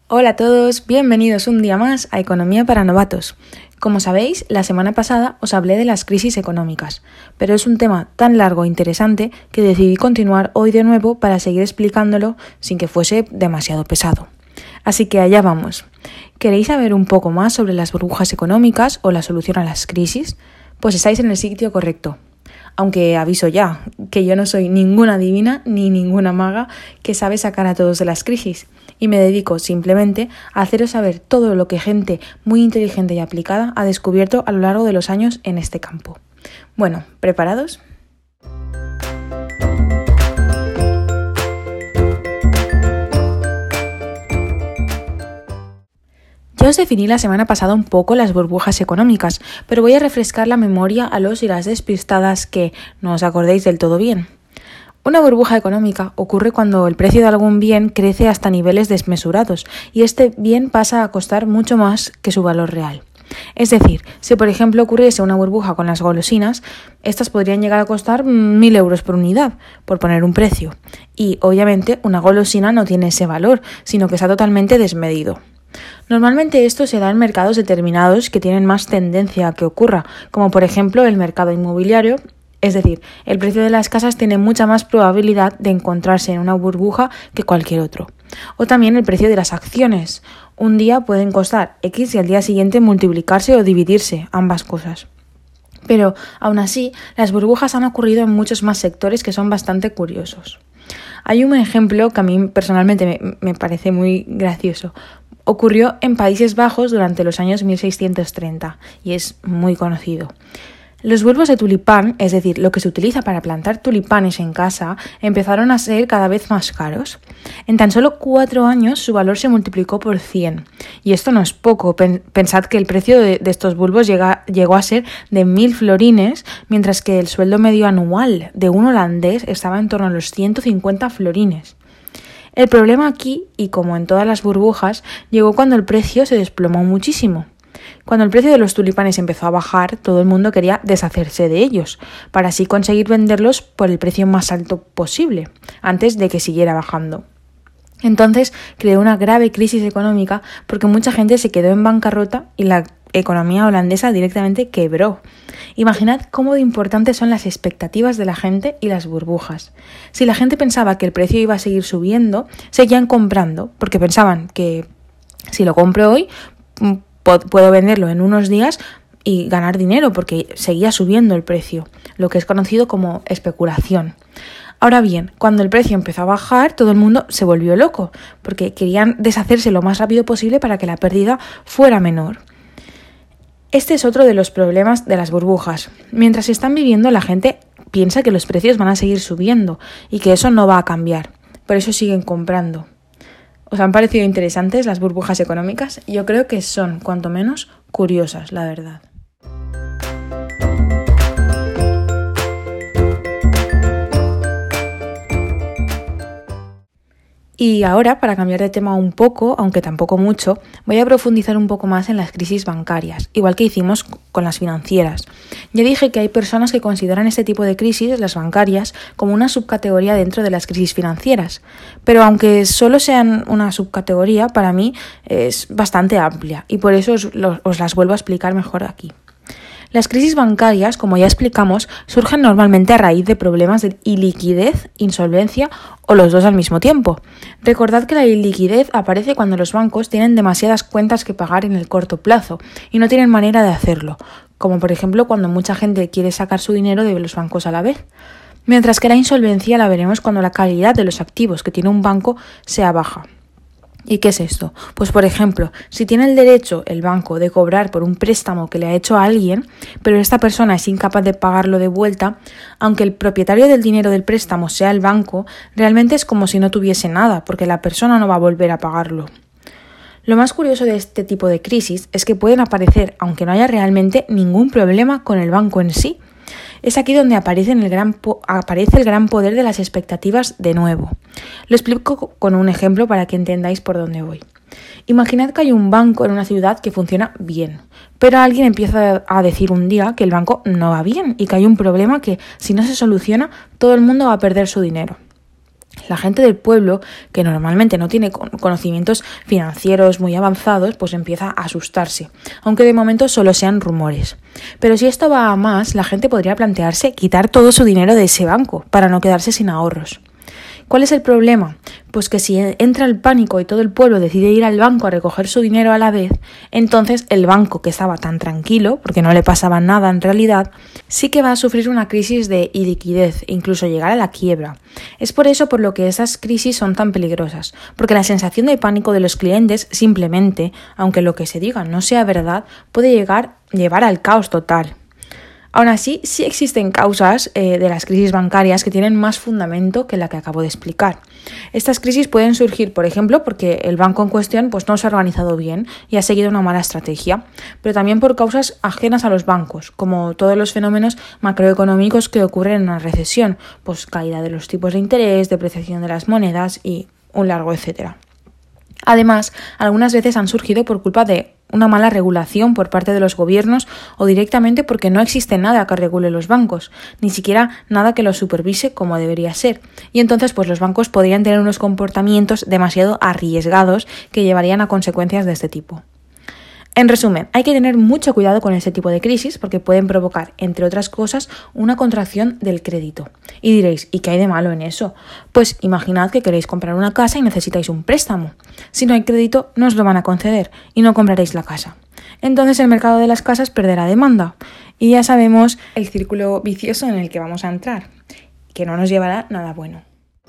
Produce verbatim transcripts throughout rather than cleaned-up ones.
Hola a todos, bienvenidos un día más a Economía para Novatos. Como sabéis, la semana pasada os hablé de las crisis económicas, pero es un tema tan largo e interesante que decidí continuar hoy de nuevo para seguir explicándolo sin que fuese demasiado pesado. Así que allá vamos. ¿Queréis saber un poco más sobre las burbujas económicas o la solución a las crisis? Pues estáis en el sitio correcto. Aunque aviso ya, que yo no soy ninguna adivina ni ninguna maga que sabe sacar a todos de las crisis y me dedico simplemente a haceros saber todo lo que gente muy inteligente y aplicada ha descubierto a lo largo de los años en este campo. Bueno, ¿preparados? Ya os definí la semana pasada un poco las burbujas económicas, pero voy a refrescar la memoria a los y las despistadas que no os acordéis del todo bien. Una burbuja económica ocurre cuando el precio de algún bien crece hasta niveles desmesurados y este bien pasa a costar mucho más que su valor real. Es decir, si por ejemplo ocurriese una burbuja con las golosinas, estas podrían llegar a costar mil euros por unidad, por poner un precio. Y obviamente una golosina no tiene ese valor, sino que está totalmente desmedido. Normalmente esto se da en mercados determinados que tienen más tendencia a que ocurra, como por ejemplo el mercado inmobiliario, es decir, el precio de las casas tiene mucha más probabilidad de encontrarse en una burbuja que cualquier otro. O también el precio de las acciones. Un día pueden costar X y al día siguiente multiplicarse o dividirse, ambas cosas. Pero aún así, las burbujas han ocurrido en muchos más sectores que son bastante curiosos. Hay un ejemplo que a mí personalmente me, me parece muy gracioso. Ocurrió en Países Bajos durante los años mil seiscientos treinta y es muy conocido. Los bulbos de tulipán, es decir, lo que se utiliza para plantar tulipanes en casa, empezaron a ser cada vez más caros. En tan solo cuatro años su valor se multiplicó por cien. Y esto no es poco. Pensad que el precio de, de estos bulbos llega, llegó a ser de mil florines, mientras que el sueldo medio anual de un holandés estaba en torno a los ciento cincuenta florines. El problema aquí, y como en todas las burbujas, llegó cuando el precio se desplomó muchísimo. Cuando el precio de los tulipanes empezó a bajar, todo el mundo quería deshacerse de ellos, para así conseguir venderlos por el precio más alto posible, antes de que siguiera bajando. Entonces creó una grave crisis económica porque mucha gente se quedó en bancarrota y la economía holandesa directamente quebró. Imaginad cómo de importantes son las expectativas de la gente y las burbujas. Si la gente pensaba que el precio iba a seguir subiendo, seguían comprando, porque pensaban que si lo compro hoy, puedo venderlo en unos días y ganar dinero, porque seguía subiendo el precio, lo que es conocido como especulación. Ahora bien, cuando el precio empezó a bajar, todo el mundo se volvió loco, porque querían deshacerse lo más rápido posible para que la pérdida fuera menor. Este es otro de los problemas de las burbujas. Mientras se están viviendo, la gente piensa que los precios van a seguir subiendo y que eso no va a cambiar. Por eso siguen comprando. ¿Os han parecido interesantes las burbujas económicas? Yo creo que son, cuanto menos, curiosas, la verdad. Y ahora, para cambiar de tema un poco, aunque tampoco mucho, voy a profundizar un poco más en las crisis bancarias, igual que hicimos con las financieras. Ya dije que hay personas que consideran este tipo de crisis, las bancarias, como una subcategoría dentro de las crisis financieras. Pero aunque solo sean una subcategoría, para mí es bastante amplia y por eso os, os las vuelvo a explicar mejor aquí. Las crisis bancarias, como ya explicamos, surgen normalmente a raíz de problemas de iliquidez, insolvencia o los dos al mismo tiempo. Recordad que la iliquidez aparece cuando los bancos tienen demasiadas cuentas que pagar en el corto plazo y no tienen manera de hacerlo, como por ejemplo cuando mucha gente quiere sacar su dinero de los bancos a la vez. Mientras que la insolvencia la veremos cuando la calidad de los activos que tiene un banco sea baja. ¿Y qué es esto? Pues por ejemplo, si tiene el derecho el banco de cobrar por un préstamo que le ha hecho a alguien, pero esta persona es incapaz de pagarlo de vuelta, aunque el propietario del dinero del préstamo sea el banco, realmente es como si no tuviese nada, porque la persona no va a volver a pagarlo. Lo más curioso de este tipo de crisis es que pueden aparecer aunque no haya realmente ningún problema con el banco en sí. Es aquí donde aparece el, gran po- aparece el gran poder de las expectativas de nuevo. Lo explico con un ejemplo para que entendáis por dónde voy. Imaginad que hay un banco en una ciudad que funciona bien, pero alguien empieza a decir un día que el banco no va bien y que hay un problema que, si no se soluciona, todo el mundo va a perder su dinero. La gente del pueblo, que normalmente no tiene conocimientos financieros muy avanzados, pues empieza a asustarse, aunque de momento solo sean rumores. Pero si esto va a más, la gente podría plantearse quitar todo su dinero de ese banco para no quedarse sin ahorros. ¿Cuál es el problema? Pues que si entra el pánico y todo el pueblo decide ir al banco a recoger su dinero a la vez, entonces el banco, que estaba tan tranquilo, porque no le pasaba nada en realidad, sí que va a sufrir una crisis de iliquidez e incluso llegar a la quiebra. Es por eso por lo que esas crisis son tan peligrosas, porque la sensación de pánico de los clientes simplemente, aunque lo que se diga no sea verdad, puede llegar, llevar al caos total. Aún así, sí existen causas eh, de las crisis bancarias que tienen más fundamento que la que acabo de explicar. Estas crisis pueden surgir, por ejemplo, porque el banco en cuestión pues, no se ha organizado bien y ha seguido una mala estrategia, pero también por causas ajenas a los bancos, como todos los fenómenos macroeconómicos que ocurren en una recesión, pues caída de los tipos de interés, depreciación de las monedas y un largo etcétera. Además, algunas veces han surgido por culpa de una mala regulación por parte de los gobiernos o directamente porque no existe nada que regule los bancos, ni siquiera nada que los supervise como debería ser. Y entonces pues los bancos podrían tener unos comportamientos demasiado arriesgados que llevarían a consecuencias de este tipo. En resumen, hay que tener mucho cuidado con este tipo de crisis porque pueden provocar, entre otras cosas, una contracción del crédito. Y diréis, ¿y qué hay de malo en eso? Pues imaginad que queréis comprar una casa y necesitáis un préstamo. Si no hay crédito, no os lo van a conceder y no compraréis la casa. Entonces el mercado de las casas perderá demanda. Y ya sabemos el círculo vicioso en el que vamos a entrar, que no nos llevará nada bueno.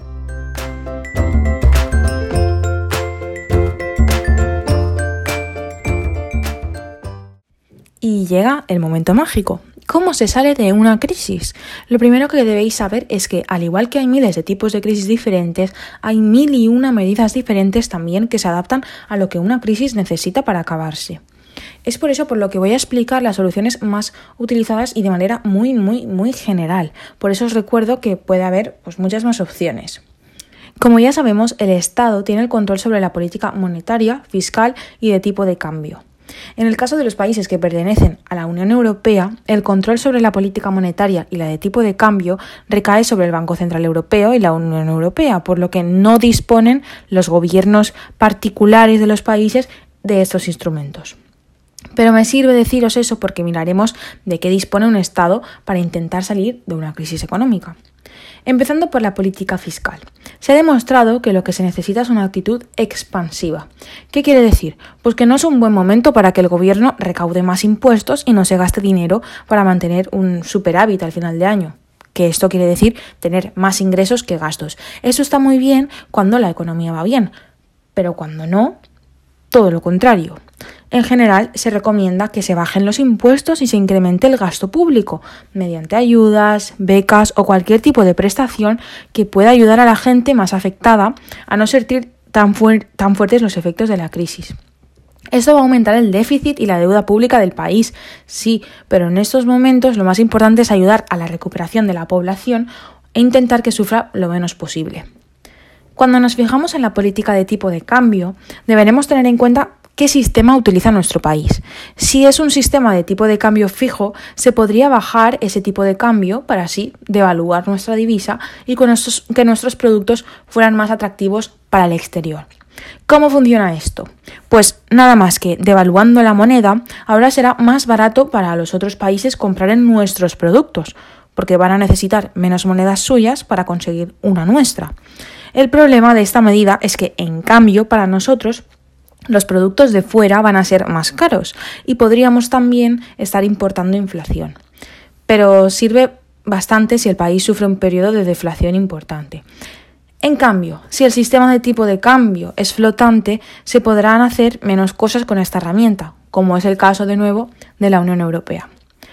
Y llega el momento mágico. ¿Cómo se sale de una crisis? Lo primero que debéis saber es que, al igual que hay miles de tipos de crisis diferentes, hay mil y una medidas diferentes también que se adaptan a lo que una crisis necesita para acabarse. Es por eso por lo que voy a explicar las soluciones más utilizadas y de manera muy, muy, muy general. Por eso os recuerdo que puede haber pues, muchas más opciones. Como ya sabemos, el Estado tiene el control sobre la política monetaria, fiscal y de tipo de cambio. En el caso de los países que pertenecen a la Unión Europea, el control sobre la política monetaria y la de tipo de cambio recae sobre el Banco Central Europeo y la Unión Europea, por lo que no disponen los gobiernos particulares de los países de estos instrumentos. Pero me sirve deciros eso porque miraremos de qué dispone un Estado para intentar salir de una crisis económica. Empezando por la política fiscal. Se ha demostrado que lo que se necesita es una actitud expansiva. ¿Qué quiere decir? Pues que no es un buen momento para que el gobierno recaude más impuestos y no se gaste dinero para mantener un superávit al final de año. Que esto quiere decir tener más ingresos que gastos. Eso está muy bien cuando la economía va bien, pero cuando no, todo lo contrario. En general, se recomienda que se bajen los impuestos y se incremente el gasto público mediante ayudas, becas o cualquier tipo de prestación que pueda ayudar a la gente más afectada a no sentir tan, fu- tan fuertes los efectos de la crisis. Esto va a aumentar el déficit y la deuda pública del país, sí, pero en estos momentos lo más importante es ayudar a la recuperación de la población e intentar que sufra lo menos posible. Cuando nos fijamos en la política de tipo de cambio, deberemos tener en cuenta ¿qué sistema utiliza nuestro país? Si es un sistema de tipo de cambio fijo, se podría bajar ese tipo de cambio para así devaluar nuestra divisa y con nuestros, que nuestros productos fueran más atractivos para el exterior. ¿Cómo funciona esto? Pues nada más que devaluando la moneda, ahora será más barato para los otros países comprar en nuestros productos, porque van a necesitar menos monedas suyas para conseguir una nuestra. El problema de esta medida es que, en cambio, para nosotros, los productos de fuera van a ser más caros y podríamos también estar importando inflación. Pero sirve bastante si el país sufre un periodo de deflación importante. En cambio, si el sistema de tipo de cambio es flotante, se podrán hacer menos cosas con esta herramienta, como es el caso de nuevo de la Unión Europea.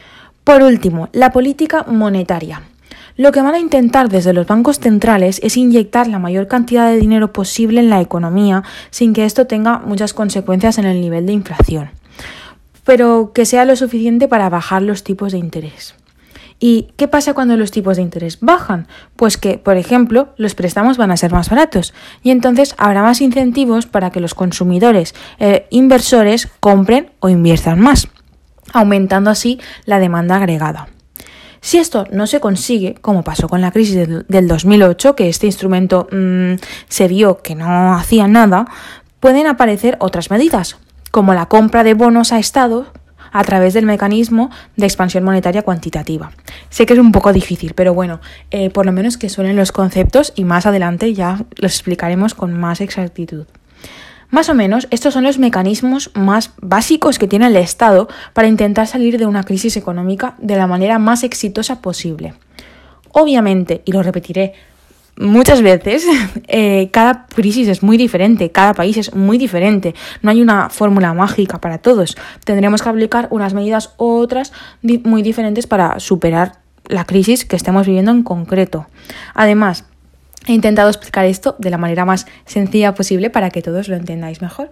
Por último, la política monetaria. Lo que van a intentar desde los bancos centrales es inyectar la mayor cantidad de dinero posible en la economía sin que esto tenga muchas consecuencias en el nivel de inflación, pero que sea lo suficiente para bajar los tipos de interés. ¿Y qué pasa cuando los tipos de interés bajan? Pues que, por ejemplo, los préstamos van a ser más baratos y entonces habrá más incentivos para que los consumidores e inversores compren o inviertan más, aumentando así la demanda agregada. Si esto no se consigue, como pasó con la crisis del, del dos mil ocho, que este instrumento mmm, se vio que no hacía nada, pueden aparecer otras medidas, como la compra de bonos a estados a través del mecanismo de expansión monetaria cuantitativa. Sé que es un poco difícil, pero bueno, eh, por lo menos que suenen los conceptos y más adelante ya los explicaremos con más exactitud. Más o menos, estos son los mecanismos más básicos que tiene el Estado para intentar salir de una crisis económica de la manera más exitosa posible. Obviamente, y lo repetiré muchas veces, eh, cada crisis es muy diferente, cada país es muy diferente, no hay una fórmula mágica para todos. Tendremos que aplicar unas medidas u otras di- muy diferentes para superar la crisis que estemos viviendo en concreto. Además, he intentado explicar esto de la manera más sencilla posible para que todos lo entendáis mejor.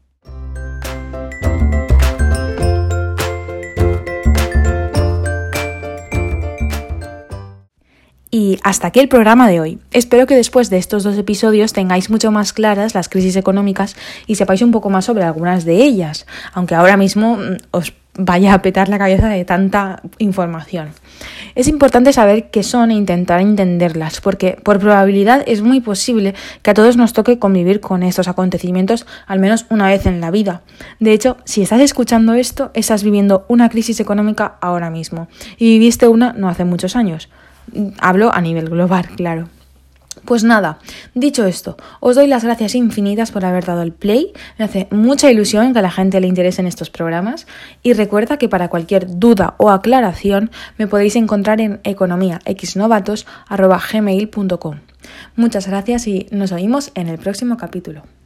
Y hasta aquí el programa de hoy. Espero que después de estos dos episodios tengáis mucho más claras las crisis económicas y sepáis un poco más sobre algunas de ellas, aunque ahora mismo os vaya a petar la cabeza de tanta información. Es importante saber qué son e intentar entenderlas, porque por probabilidad es muy posible que a todos nos toque convivir con estos acontecimientos al menos una vez en la vida. De hecho, si estás escuchando esto, estás viviendo una crisis económica ahora mismo y viviste una no hace muchos años. Hablo a nivel global, claro. Pues nada, dicho esto, os doy las gracias infinitas por haber dado el play. Me hace mucha ilusión que a la gente le interesen estos programas y recuerda que para cualquier duda o aclaración me podéis encontrar en economía equis novatos arroba gmail punto com. Muchas gracias y nos oímos en el próximo capítulo.